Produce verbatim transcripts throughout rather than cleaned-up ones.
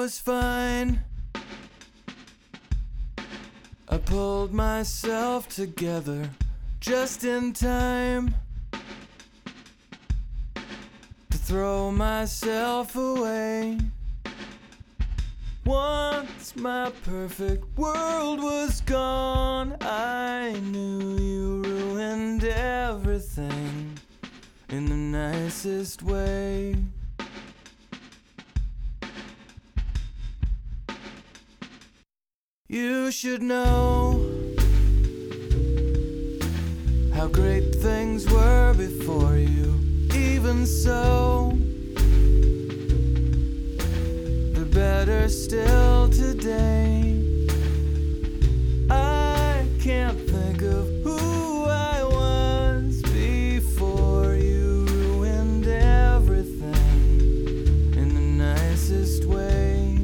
was fine. I pulled myself together just in time to throw myself away. Once my perfect world was gone, I knew you ruined everything in the nicest way. You should know how great things were before you. Even so, they're better still today. I can't think of who I was before you ruined everything in the nicest way.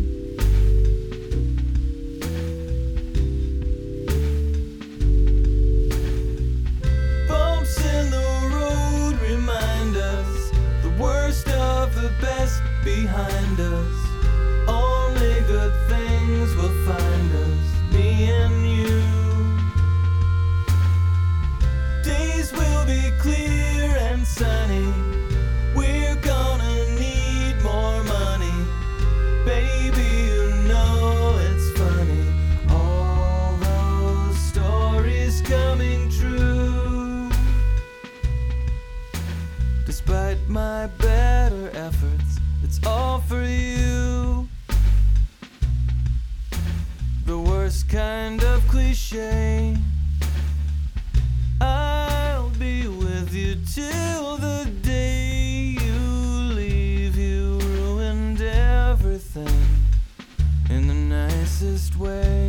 Behind us, only good things will find us, me and you. Days will be clear and sunny. We're gonna need more money. Baby, you know it's funny, all those stories coming true. Despite my better efforts, it's all for you. The worst kind of cliche. I'll be with you till the day you leave. You ruined everything in the nicest way.